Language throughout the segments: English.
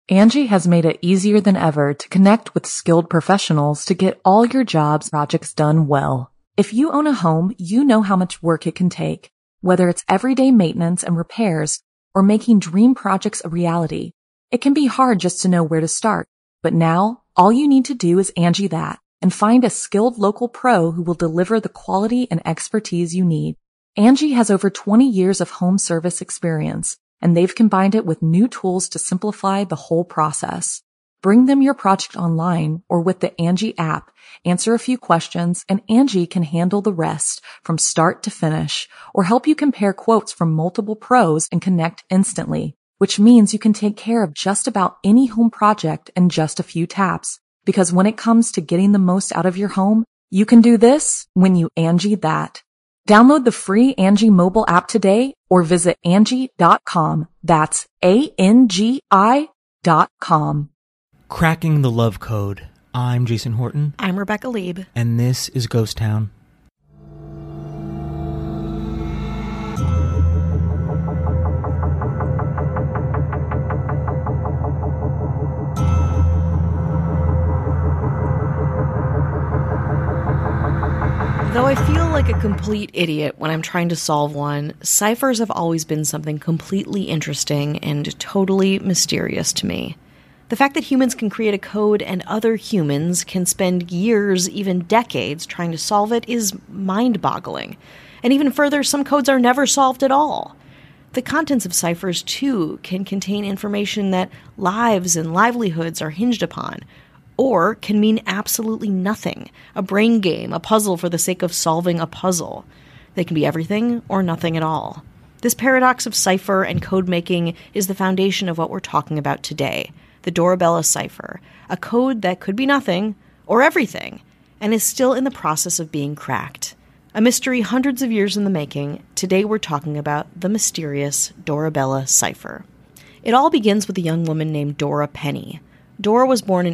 Angie has made it easier than ever to connect with skilled professionals to get all your jobs projects done well. If you own a home, you know how much work it can take, whether it's everyday maintenance and repairs or making dream projects a reality. It can be hard just to know where to start, but now all you need to do is Angie that and find a skilled local pro who will deliver the quality and expertise you need. Angie has over 20 years of home service experience, and they've combined it with new tools to simplify the whole process. Bring them your project online or with the Angie app, answer a few questions, and Angie can handle the rest from start to finish, or help you compare quotes from multiple pros and connect instantly, which means you can take care of just about any home project in just a few taps. Because when it comes to getting the most out of your home, you can do this when you Angie that. Download the free Angie mobile app today or visit Angie.com. That's ANGI.com. Cracking the Love Code. I'm Jason Horton. I'm Rebecca Lieb. And this is Ghost Town. Though I feel like a complete idiot when I'm trying to solve one, ciphers have always been something completely interesting and totally mysterious to me. The fact that humans can create a code and other humans can spend years, even decades, trying to solve it is mind-boggling. And even further, some codes are never solved at all. The contents of ciphers, too, can contain information that lives and livelihoods are hinged upon, or can mean absolutely nothing, a brain game, a puzzle for the sake of solving a puzzle. They can be everything or nothing at all. This paradox of cipher and code making is the foundation of what we're talking about today, the Dorabella cipher, a code that could be nothing or everything, and is still in the process of being cracked. A mystery hundreds of years in the making, today we're talking about the mysterious Dorabella cipher. It all begins with a young woman named Dora Penny. Dora was born in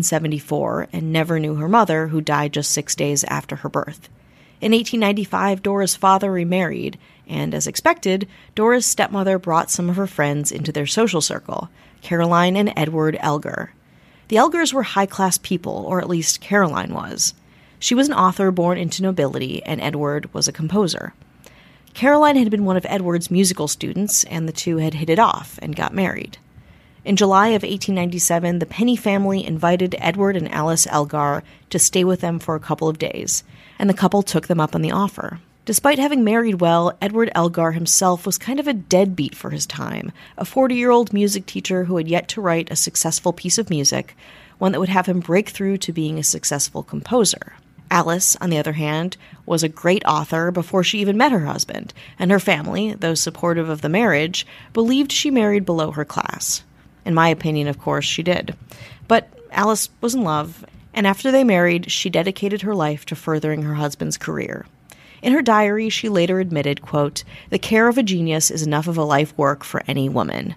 1874 and never knew her mother, who died just 6 days after her birth. In 1895, Dora's father remarried, and as expected, Dora's stepmother brought some of her friends into their social circle, Caroline and Edward Elgar. The Elgars were high-class people, or at least Caroline was. She was an author born into nobility, and Edward was a composer. Caroline had been one of Edward's musical students, and the two had hit it off and got married. In July of 1897, the Penny family invited Edward and Alice Elgar to stay with them for a couple of days, and the couple took them up on the offer. Despite having married well, Edward Elgar himself was kind of a deadbeat for his time, a 40-year-old music teacher who had yet to write a successful piece of music, one that would have him break through to being a successful composer. Alice, on the other hand, was a great author before she even met her husband, and her family, though supportive of the marriage, believed she married below her class. In my opinion, of course, she did. But Alice was in love, and after they married, she dedicated her life to furthering her husband's career. In her diary, she later admitted, quote, "The care of a genius is enough of a life work for any woman."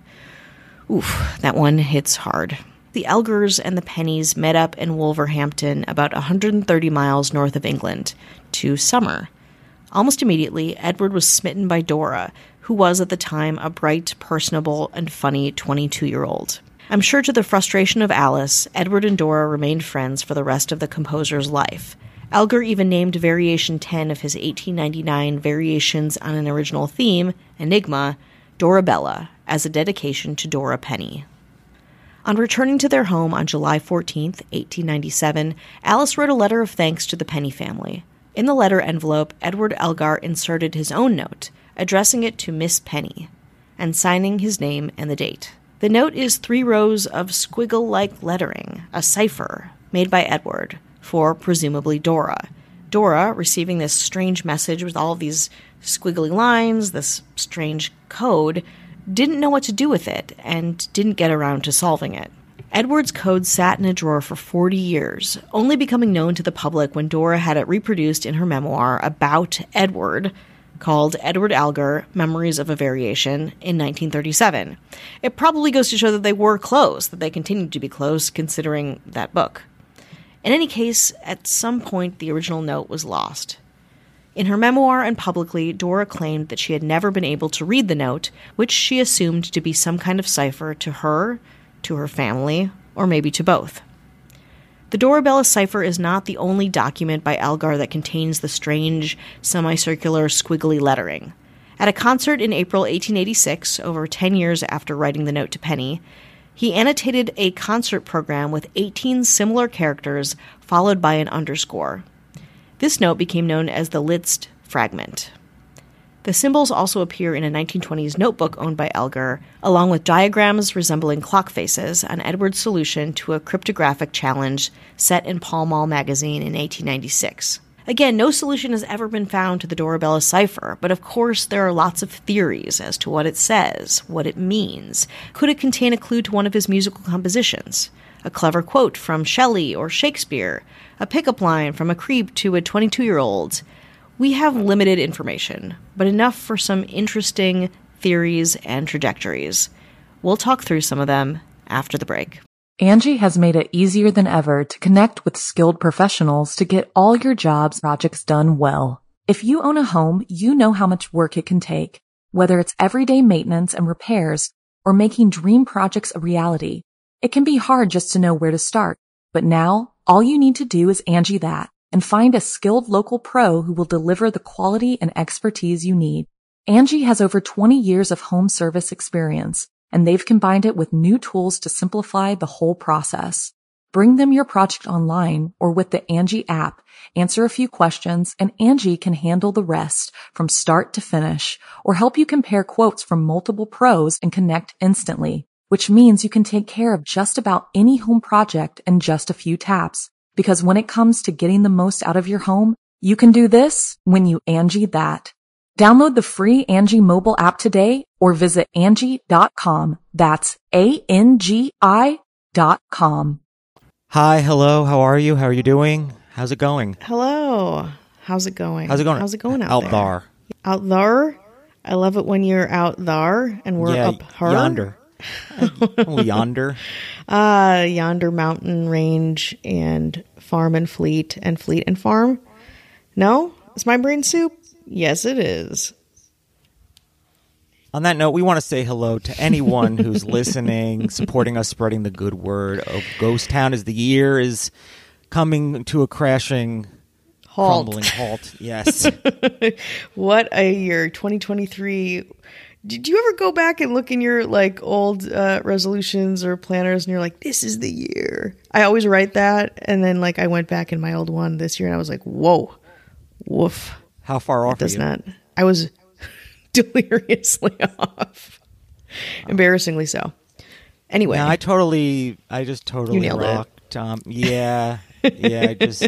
Oof, that one hits hard. The Elgars and the Pennys met up in Wolverhampton, about 130 miles north of England, to summer. Almost immediately, Edward was smitten by Dora, who was at the time a bright, personable, and funny 22-year-old. I'm sure to the frustration of Alice, Edward and Dora remained friends for the rest of the composer's life. Elgar even named Variation 10 of his 1899 Variations on an Original Theme, Enigma, Dorabella, as a dedication to Dora Penny. On returning to their home on July 14, 1897, Alice wrote a letter of thanks to the Penny family. In the letter envelope, Edward Elgar inserted his own note, addressing it to Miss Penny, and signing his name and the date. The note is 3 rows of squiggle-like lettering, a cipher, made by Edward, for presumably Dora. Dora, receiving this strange message with all of these squiggly lines, this strange code, didn't know what to do with it, and didn't get around to solving it. Edward's code sat in a drawer for 40 years, only becoming known to the public when Dora had it reproduced in her memoir about Edward, called Edward Elgar, Memories of a Variation, in 1937. It probably goes to show that they were close, that they continued to be close, considering that book. In any case, at some point the original note was lost. In her memoir and publicly, Dora claimed that she had never been able to read the note, which she assumed to be some kind of cipher to her, to her family, or maybe to both. The Dorabella cipher is not the only document by Elgar that contains the strange, semicircular, squiggly lettering. At a concert in April 1886, over 10 years after writing the note to Penny, he annotated a concert program with 18 similar characters followed by an underscore. This note became known as the Liszt fragment. The symbols also appear in a 1920s notebook owned by Elgar, along with diagrams resembling clock faces, an Edwards solution to a cryptographic challenge set in Pall Mall magazine in 1896. Again, no solution has ever been found to the Dorabella cipher, but of course there are lots of theories as to what it says, what it means. Could it contain a clue to one of his musical compositions? A clever quote from Shelley or Shakespeare? A pickup line from a creep to a 22-year-old? We have limited information, but enough for some interesting theories and trajectories. We'll talk through some of them after the break. Angie has made it easier than ever to connect with skilled professionals to get all your jobs projects done well. If you own a home, you know how much work it can take, whether it's everyday maintenance and repairs or making dream projects a reality. It can be hard just to know where to start, but now all you need to do is Angie that and find a skilled local pro who will deliver the quality and expertise you need. Angie has over 20 years of home service experience, and they've combined it with new tools to simplify the whole process. Bring them your project online or with the Angie app, answer a few questions, and Angie can handle the rest from start to finish, or help you compare quotes from multiple pros and connect instantly, which means you can take care of just about any home project in just a few taps. Because when it comes to getting the most out of your home, you can do this when you Angie that. Download the free Angie mobile app today or visit Angie.com. That's ANGI.com. Hi, hello, how are you? How are you doing? How's it going? Hello. How's it going? How's it going? How's it going out there? there? Out there? I love it when you're out there and we're up her. Yonder. Yonder. Yonder mountain range and farm and fleet and farm. No? Is my brain soup? Yes, it is. On that note, we want to say hello to anyone who's listening, supporting us, spreading the good word of Ghost Town as the year is coming to a crashing, crumbling halt. Yes. What a year, 2023. Did you ever go back and look in your old resolutions or planners and you're like, this is the year? I always write that. And then I went back in my old one this year and I was like, whoa, woof. How far off are you? Not. I was deliriously off. Embarrassingly so. Anyway. No, I just totally you nailed rocked. Yeah, I just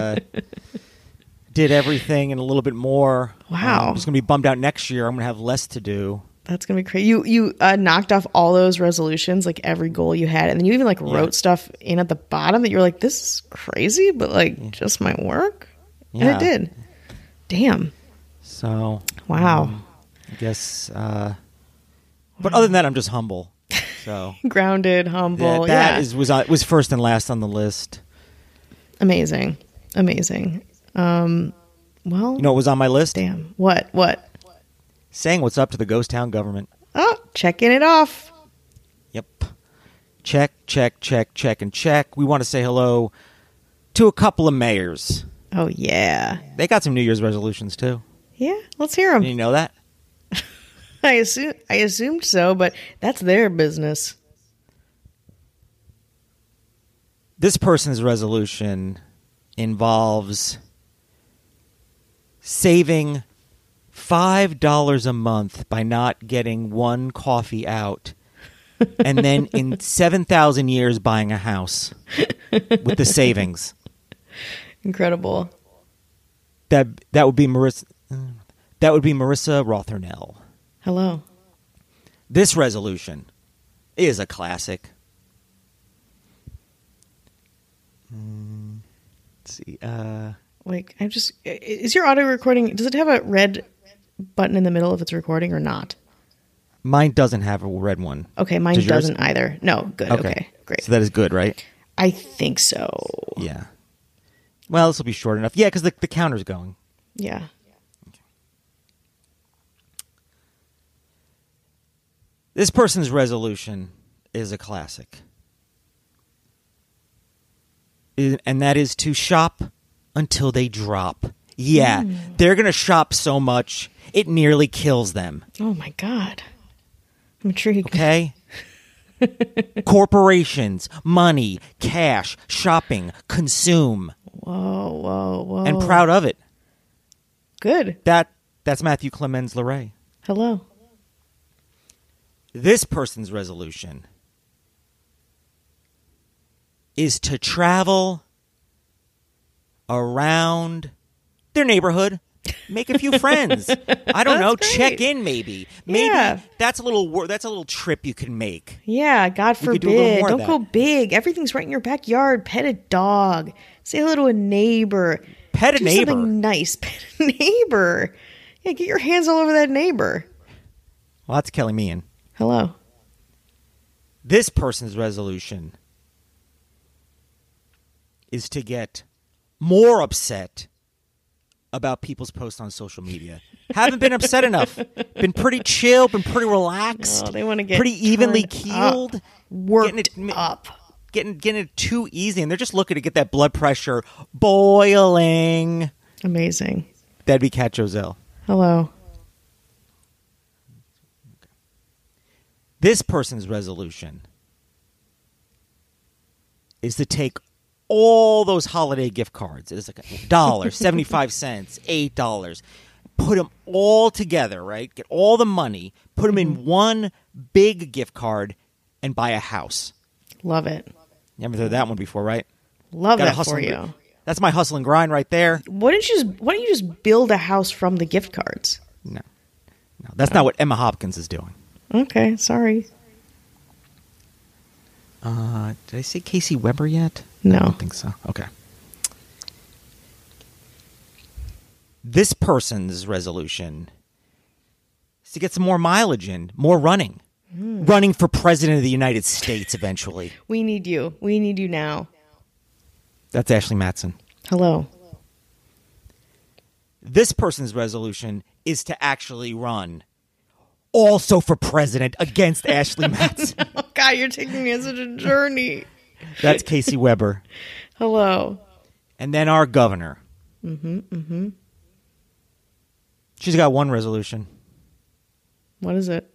did everything and a little bit more. Wow. I'm just going to be bummed out next year. I'm going to have less to do. That's going to be crazy. You knocked off all those resolutions, every goal you had. And then you even wrote stuff in at the bottom that you're like, this is crazy, but just might work. Yeah. And it did. Damn. So. Wow. I guess. But other than that, I'm just humble. So. Grounded, humble. That was first and last on the list. Amazing. Well. You know what was on my list? Damn. What? Saying what's up to the Ghost Town government. Oh, checking it off. Yep. Check, and check. We want to say hello to a couple of mayors. Oh, yeah. They got some New Year's resolutions, too. Yeah, let's hear them. Did you know that? I assumed so, but that's their business. This person's resolution involves saving $5 a month by not getting one coffee out, and then in 7,000 years buying a house with the savings. Incredible. That would be Marissa. That would be Marissa Rothermel. Hello. This resolution is a classic. Let's see. Wait, is your audio recording, does it have a red button in the middle if it's recording or not? Mine doesn't have a red one. Okay, mine doesn't either. No, good. Okay, great. So that is good, right? I think so. Yeah. Well, this will be short enough. Yeah, because the counter's going. Yeah. This person's resolution is a classic. And that is to shop until they drop. Yeah, they're going to shop so much, it nearly kills them. Oh, my God. I'm intrigued. Okay? Corporations, money, cash, shopping, consume. Whoa. And proud of it. Good. That's Matthew Clemens Leray. Hello. This person's resolution is to travel around their neighborhood, make a few friends. I don't know, check in maybe. Maybe that's a little trip you can make. Yeah, God forbid. Don't go big. Everything's right in your backyard. Pet a dog. Say hello to a neighbor. Pet a neighbor. Do something nice. Pet a neighbor. Yeah, get your hands all over that neighbor. Well, that's Kelly Meehan. Hello. This person's resolution is to get more upset about people's posts on social media. Haven't been upset enough. Been pretty chill, been pretty relaxed. Oh, they want to get pretty evenly keeled. Worked up. Getting it too easy, and they're just looking to get that blood pressure boiling. Amazing. That'd be Kat Joselle. Hello. This person's resolution is to take all those holiday gift cards. It's like $1, 75 cents, $8. Put them all together, right? Get all the money, put them in one big gift card, and buy a house. Love it. Never heard that one before, right? Love that for you. That's my hustle and grind right there. Why don't you just build a house from the gift cards? No, that's not what Emma Hopkins is doing. Okay, sorry. Did I say Casey Weber yet? No. I don't think so. Okay. This person's resolution is to get some more mileage in, more running. Running for president of the United States eventually. We need you. We need you now. That's Ashley Matson. Hello. This person's resolution is to actually run also for president against Ashley Matson. Oh, God, you're taking me on such a journey. That's Casey Weber. Hello. And then our governor. She's got one resolution. What is it?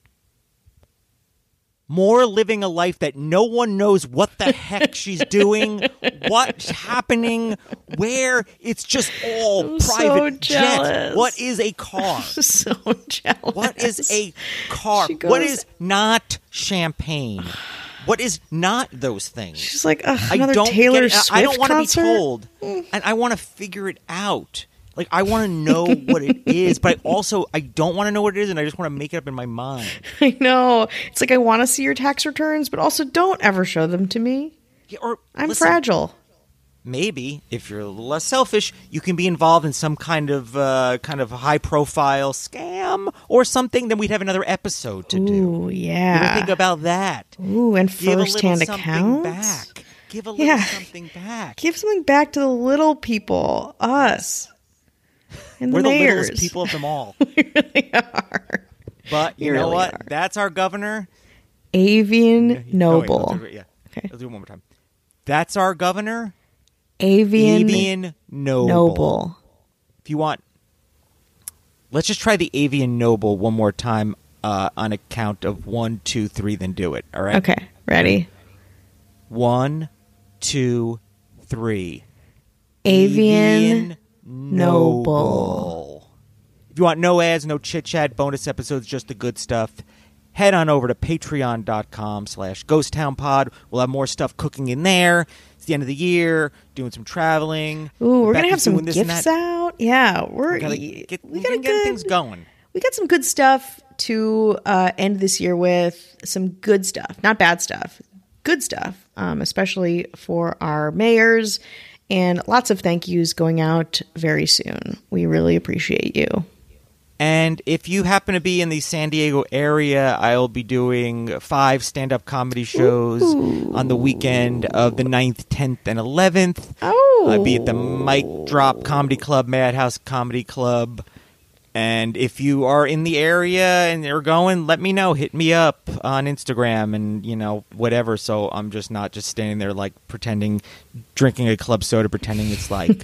More living a life that no one knows what the heck she's doing, what's happening, where. It's just all private jets. What is a car? So jealous. What is a car? What is not champagne? What is not those things? She's like, another Taylor Swift concert? I don't want to be told. And I want to figure it out. Like, I want to know what it is, but I don't want to know what it is, and I just want to make it up in my mind. I know. It's like, I want to see your tax returns, but also don't ever show them to me. Yeah, or I'm fragile. Maybe, if you're a little less selfish, you can be involved in some kind of high-profile scam or something, then we'd have another episode to do. Ooh, yeah. You think about that. Ooh, and first-hand accounts? Give a little something back. Give something back to the little people, us. We're the littlest people of them all. We really are. But you know what? That's our governor. Avian Noble. Okay. Let's do it one more time. That's our governor. Avian Noble. If you want, let's just try the Avian Noble one more time on a count of 1, 2, 3, then do it. All right? Okay. Ready? 1, 2, 3. Avian Noble. If you want no ads, no chit-chat, bonus episodes, just the good stuff, head on over to patreon.com/ghosttownpod. We'll have more stuff cooking in there. It's the end of the year, doing some traveling. Ooh, we're going to have some gifts out. Yeah, we gotta get things going. We got some good stuff to end this year with. Some good stuff, not bad stuff. Good stuff, especially for our mayors. And lots of thank yous going out very soon. We really appreciate you. And if you happen to be in the San Diego area, I'll be doing 5 stand-up comedy shows on the weekend of the 9th, 10th, and 11th. Oh. I'll be at the Mic Drop Comedy Club, Madhouse Comedy Club, And if you are in the area and you're going, let me know. Hit me up on Instagram and, whatever. So I'm just not just standing there like pretending, drinking a club soda, pretending it's like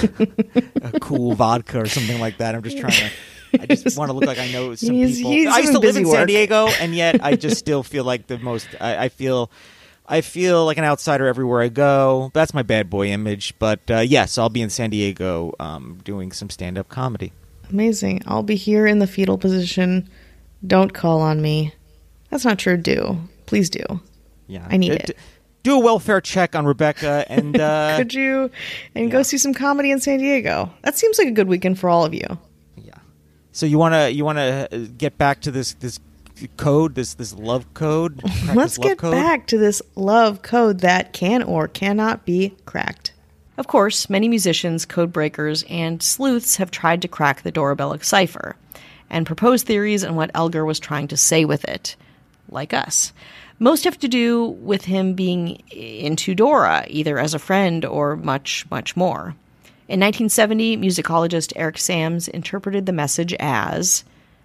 a cool vodka or something like that. I'm just trying to, I just want to look like I know some people. I used to live in San Diego, and yet I just still feel like the most, I feel like an outsider everywhere I go. That's my bad boy image. But yes, I'll be in San Diego doing some stand-up comedy. Amazing. I'll be here in the fetal position. Don't call on me. That's not true. Do. Please do. Yeah. I need it. Do a welfare check on Rebecca and could you go see some comedy in San Diego. That seems like a good weekend for all of you. Yeah. So you wanna get back to this code, this love code? Let's get back to this love code that can or cannot be cracked. Of course, many musicians, code breakers, and sleuths have tried to crack the Dora Bellick cipher and propose theories on what Elgar was trying to say with it, like us. Most have to do with him being into Dora, either as a friend or much, much more. In 1970, musicologist Eric Sams interpreted the message as,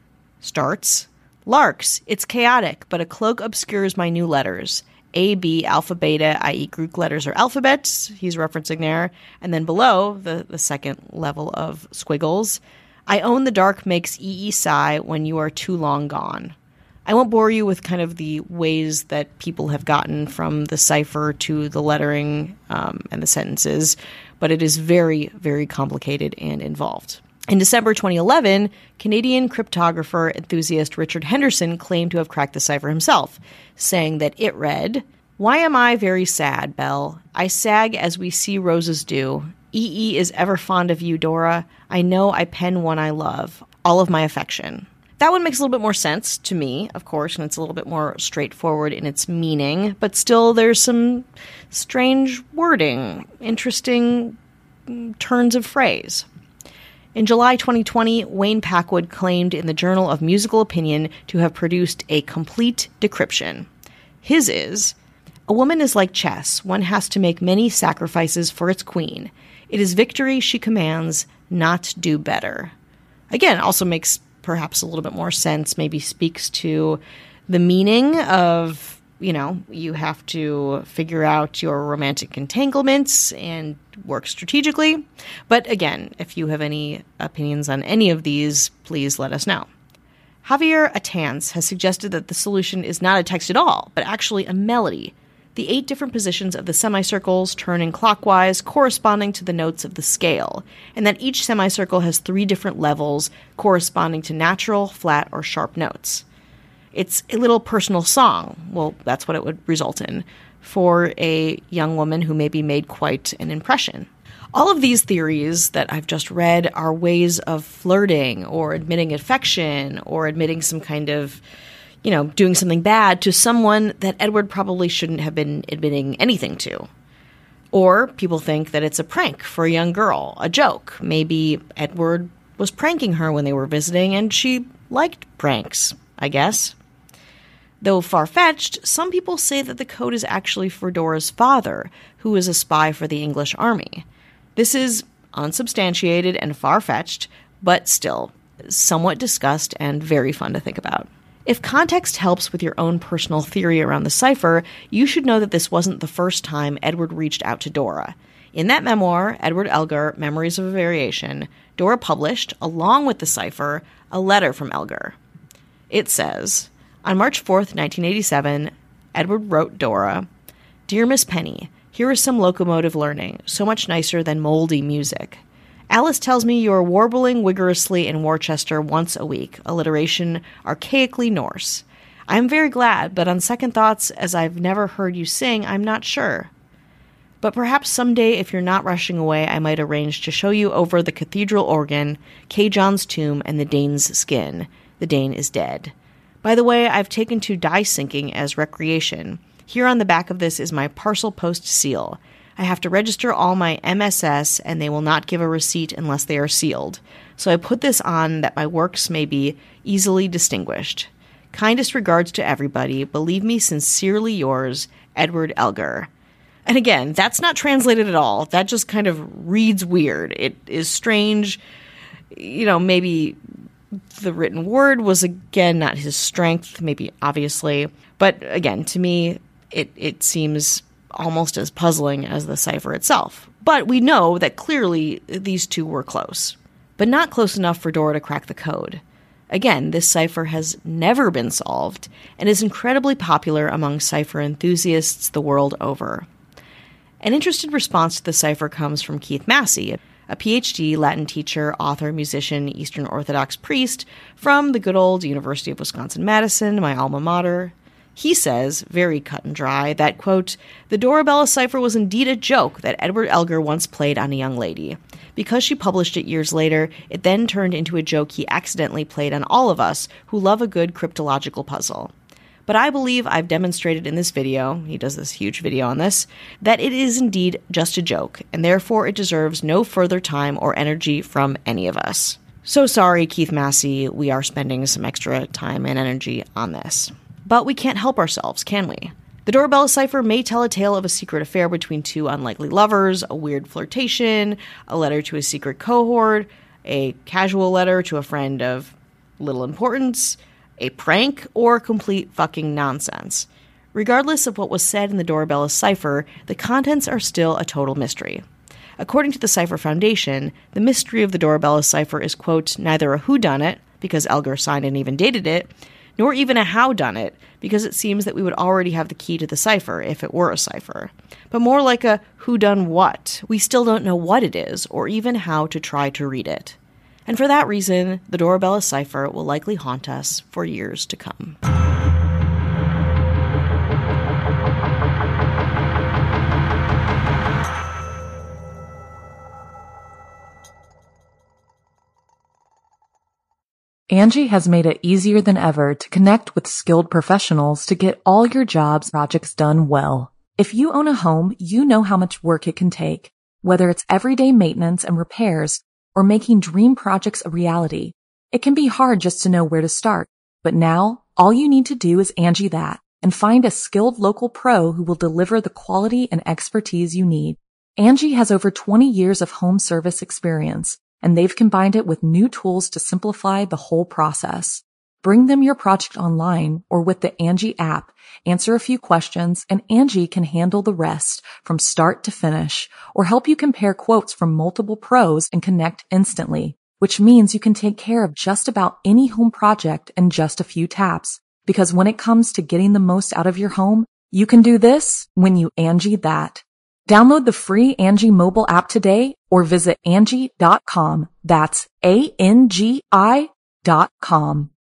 starts, Larks, it's chaotic, but a cloak obscures my new letters. A, B, alpha, beta, i.e. Greek letters or alphabets, he's referencing there. And then below, the second level of squiggles, I own the dark makes ee sigh when you are too long gone. I won't bore you with kind of the ways that people have gotten from the cipher to the lettering and the sentences, but it is very, very complicated and involved. In December 2011, Canadian cryptographer enthusiast Richard Henderson claimed to have cracked the cipher himself, saying that it read, Why am I very sad, Belle? I sag as we see roses do. E is ever fond of you, Dora. I know I pen one I love. All of my affection. That one makes a little bit more sense to me, of course, and it's a little bit more straightforward in its meaning, but still there's some strange wording, interesting turns of phrase. In July 2020, Wayne Packwood claimed in the Journal of Musical Opinion to have produced a complete decryption. His is, a woman is like chess. One has to make many sacrifices for its queen. It is victory she commands, not do better. Again, also makes perhaps a little bit more sense, maybe speaks to the meaning of, you have to figure out your romantic entanglements and work strategically. But again, if you have any opinions on any of these, please let us know. Javier Atanz has suggested that the solution is not a text at all, but actually a melody. The 8 different positions of the semicircles turning clockwise corresponding to the notes of the scale, and that each semicircle has 3 different levels corresponding to natural, flat, or sharp notes. It's a little personal song, well, that's what it would result in, for a young woman who maybe made quite an impression. All of these theories that I've just read are ways of flirting or admitting affection or admitting some kind of, doing something bad to someone that Edward probably shouldn't have been admitting anything to. Or people think that it's a prank for a young girl, a joke. Maybe Edward was pranking her when they were visiting and she liked pranks, I guess. Though far-fetched, some people say that the code is actually for Dora's father, who is a spy for the English army. This is unsubstantiated and far-fetched, but still somewhat discussed and very fun to think about. If context helps with your own personal theory around the cipher, you should know that this wasn't the first time Edward reached out to Dora. In that memoir, Edward Elgar, Memories of a Variation, Dora published, along with the cipher, a letter from Elgar. It says, on March 4th, 1987, Edward wrote Dora, Dear Miss Penny, here is some locomotive learning, so much nicer than moldy music. Alice tells me you are warbling vigorously in Worcester once a week, alliteration archaically Norse. I am very glad, but on second thoughts, as I've never heard you sing, I'm not sure. But perhaps someday, if you're not rushing away, I might arrange to show you over the cathedral organ, K. John's tomb, and the Dane's skin. The Dane is dead. By the way, I've taken to die sinking as recreation. Here on the back of this is my parcel post seal. I have to register all my MSS, and they will not give a receipt unless they are sealed. So I put this on that my works may be easily distinguished. Kindest regards to everybody. Believe me, sincerely yours, Edward Elgar. And again, that's not translated at all. That just kind of reads weird. It is strange, maybe The written word was, again, not his strength, maybe obviously. But again, to me, it seems almost as puzzling as the cipher itself. But we know that clearly these two were close. But not close enough for Dora to crack the code. Again, this cipher has never been solved and is incredibly popular among cipher enthusiasts the world over. An interested response to the cipher comes from Keith Massey, a PhD, Latin teacher, author, musician, Eastern Orthodox priest from the good old University of Wisconsin-Madison, my alma mater. He says, very cut and dry, that, quote, "The Dorabella cipher was indeed a joke that Edward Elgar once played on a young lady. Because she published it years later, it then turned into a joke he accidentally played on all of us who love a good cryptological puzzle. But I believe I've demonstrated in this video," he does this huge video on this, "that it is indeed just a joke, and therefore it deserves no further time or energy from any of us." So sorry, Keith Massey, we are spending some extra time and energy on this. But we can't help ourselves, can we? The Dorabella cipher may tell a tale of a secret affair between two unlikely lovers, a weird flirtation, a letter to a secret cohort, a casual letter to a friend of little importance, a prank, or complete fucking nonsense. Regardless of what was said in the Dorabella cipher, the contents are still a total mystery. According to the Cipher Foundation, the mystery of the Dorabella cipher is, quote, "neither a whodunit, because Elgar signed and even dated it, nor even a howdunit, because it seems that we would already have the key to the cipher if it were a cipher, but more like a whodun what. We still don't know what it is, or even how to try to read it. And for that reason, the Dorabella cipher will likely haunt us for years to come." Angie has made it easier than ever to connect with skilled professionals to get all your jobs projects done well. If you own a home, you know how much work it can take, whether it's everyday maintenance and repairs or making dream projects a reality. It can be hard just to know where to start, but now all you need to do is Angie that and find a skilled local pro who will deliver the quality and expertise you need. Angie has over 20 years of home service experience, and they've combined it with new tools to simplify the whole process. Bring them your project online or with the Angie app, answer a few questions, and Angie can handle the rest from start to finish or help you compare quotes from multiple pros and connect instantly, which means you can take care of just about any home project in just a few taps. Because when it comes to getting the most out of your home, you can do this when you Angie that. Download the free Angie mobile app today or visit Angie.com. That's ANGI.com.